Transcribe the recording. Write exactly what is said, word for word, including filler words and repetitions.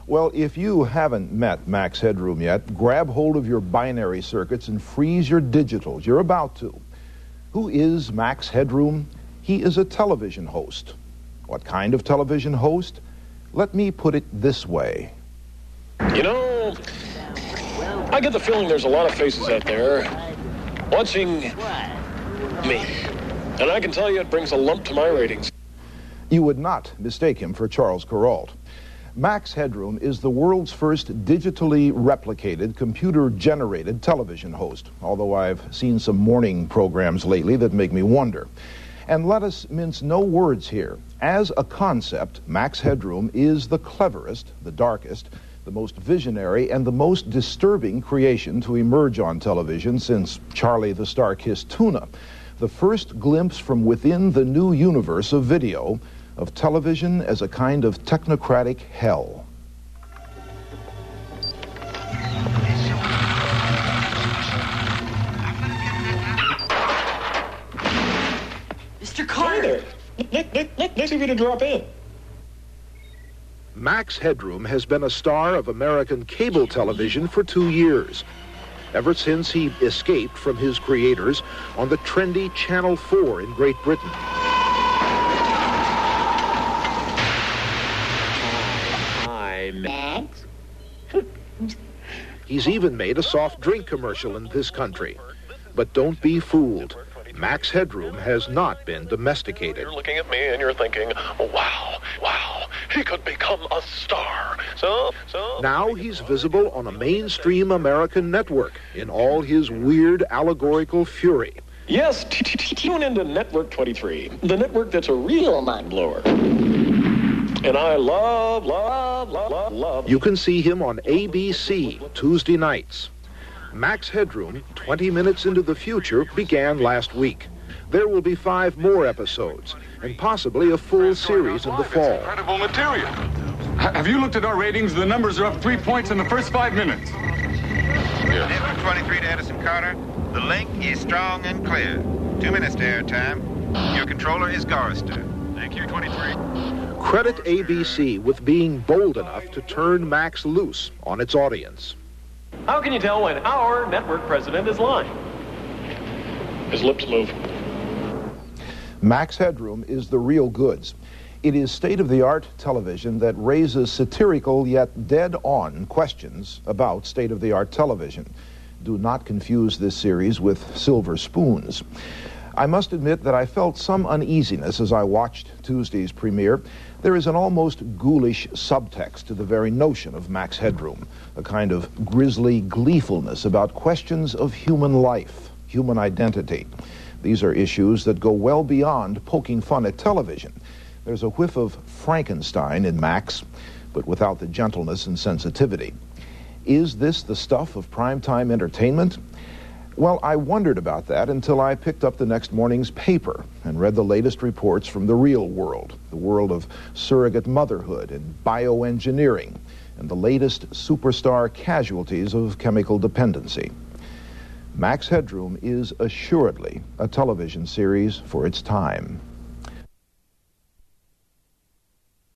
Well, if you haven't met Max Headroom yet, grab hold of your binary circuits and freeze your digitals. You're about to. Who is Max Headroom? He is a television host. What kind of television host? Let me put it this way. You know, I get the feeling there's a lot of faces out there watching me. And I can tell you it brings a lump to my ratings. You would not mistake him for Charles Kuralt. Max Headroom is the world's first digitally replicated, computer-generated television host, although I've seen some morning programs lately that make me wonder. And let us mince no words here. As a concept, Max Headroom is the cleverest, the darkest, the most visionary, and the most disturbing creation to emerge on television since Charlie the Star-Kissed Tuna. The first glimpse from within the new universe of video, of television as a kind of technocratic hell. Mister Carter! Hey there. Nick, Nick, Nick, nice of you to drop in. Max Headroom has been a star of American cable television for two years. Ever since he escaped from his creators on the trendy Channel four in Great Britain. Max? He's even made a soft drink commercial in this country. But don't be fooled. Max Headroom has not been domesticated. You're looking at me and you're thinking, oh, wow, wow, he could become a star. So, so... Now he's visible on a mainstream American network in all his weird allegorical fury. Yes, t- t- tune into Network twenty-three, the network that's a real mind blower. And I love, love, love, love, love. You can see him on A B C Tuesday nights. Max Headroom, twenty minutes into the future, began last week. There will be five more episodes, and possibly a full series in the fall. Incredible material. H- have you looked at our ratings? The numbers are up three points in the first five minutes. Yeah. Network twenty-three to Edison Carter. The link is strong and clear. Two minutes to airtime. Your controller is Gorister. Thank you, twenty-three. Credit A B C with being bold enough to turn Max loose on its audience. How can you tell when our network president is lying? His lips move. Max Headroom is the real goods. It is state-of-the-art television that raises satirical yet dead-on questions about state-of-the-art television. Do not confuse this series with Silver Spoons. I must admit that I felt some uneasiness as I watched Tuesday's premiere. There is an almost ghoulish subtext to the very notion of Max Headroom, a kind of grisly gleefulness about questions of human life, human identity. These are issues that go well beyond poking fun at television. There's a whiff of Frankenstein in Max, but without the gentleness and sensitivity. Is this the stuff of primetime entertainment? Well, I wondered about that until I picked up the next morning's paper and read the latest reports from the real world, the world of surrogate motherhood and bioengineering, and the latest superstar casualties of chemical dependency. Max Headroom is assuredly a television series for its time.